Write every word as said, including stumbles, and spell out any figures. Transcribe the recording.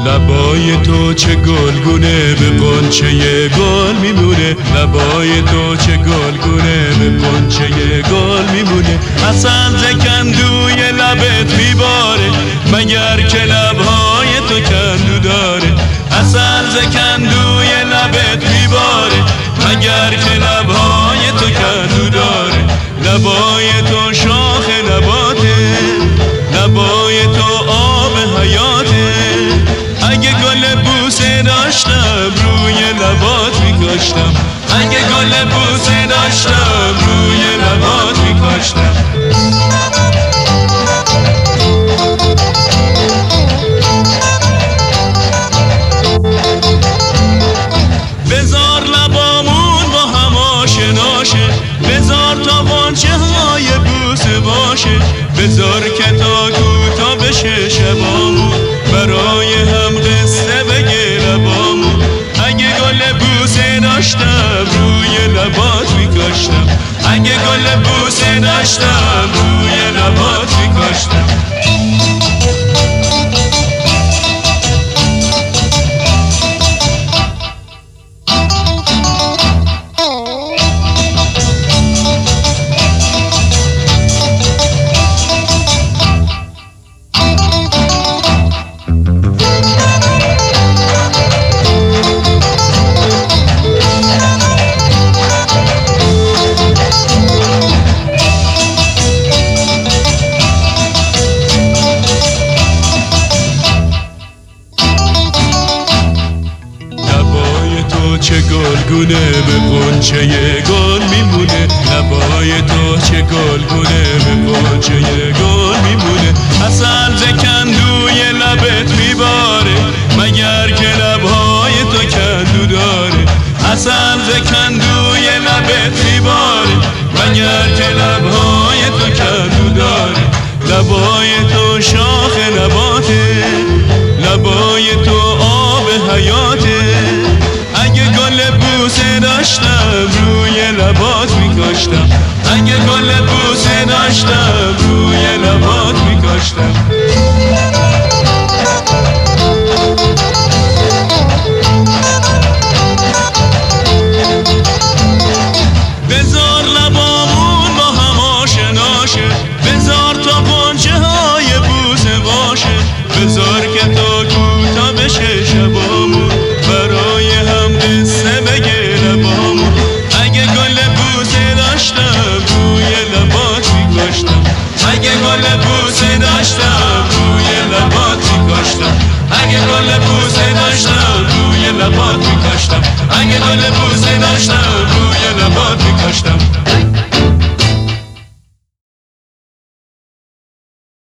لبای تو چه گلگونه به قنچه گل میمونه، لبای تو چه گلگونه به قنچه گل میمونه. اصل زکندوی لبت میباره مگر که لبهای تو کندو داره. اصل زکندوی لبت میباره مگر که لبهای تو کندو داره. لبای تو شاخ نباته، لبای تو آب حیاته. اگه گل بوسه داشتم روی لبات میکاشتم، اگه گل بوسه داشتم روی لبات میکاشتم. بذار لبامون با هم آشناشه، بذار تا غنچه های بوسه باشه، بذار که تا کوتا بشه شبامون، برای هم قصه بگه لبامون. اگه گل بوسه داشتم روی لبات میکاشتم، اگه گل بوسه داشتم روی لبات میکاشتم. چه گلگونه به قنچه گل میمونه، لبای تو چه گلگونه به قنچه گل میمونه. اصل زکندوی لبت میباره مگر که لبهای تو کندو داره. اصل زکندوی لبت میباره مگر که لبهای تو کندو داره. لبای تو شاخ نباته، لبای تو آب حیاته. اگه گل بوسه داشتم روی لبات میکاشتم، اگه گل بوسه داشتم روی لبات میکاشتم. بذار لبامون با هم آشناشه، بذار تا غنچه های بوسه باشه، بذار که تا کوتا بشه شبامون، برای هم قصه بگه لبامون. اگه گل بوسه داشتم روی لبات میکاشتم، اگه گل بوسه داشتم روی لبات میکاشتم، اگه گل بوسه داشتم روی لبات میکاشتم، اگه گل بوسه داشتم روی لبات میکاشتم.